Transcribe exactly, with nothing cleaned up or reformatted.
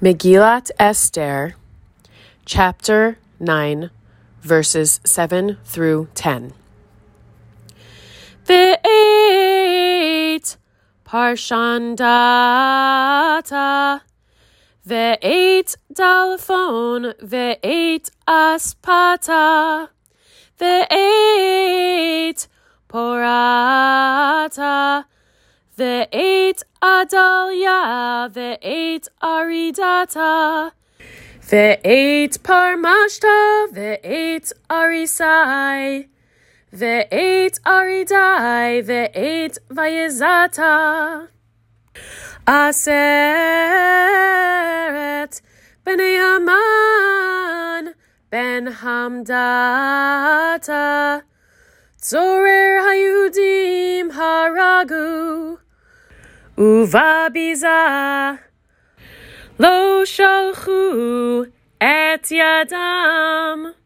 Megillat Esther, chapter nine, verses seven through ten. Ve'et parshandata, ve'et dalphon, ve'et aspata, ve'et porata, ve'et adalia, ve'et aridata, ve'et parmashta, ve'et arisai, ve'et aridai, ve'et vayezata. Aseret b'nei Haman ben Hamdata, Zorer hayudim haragu, uva biza lo shalchu et yadam.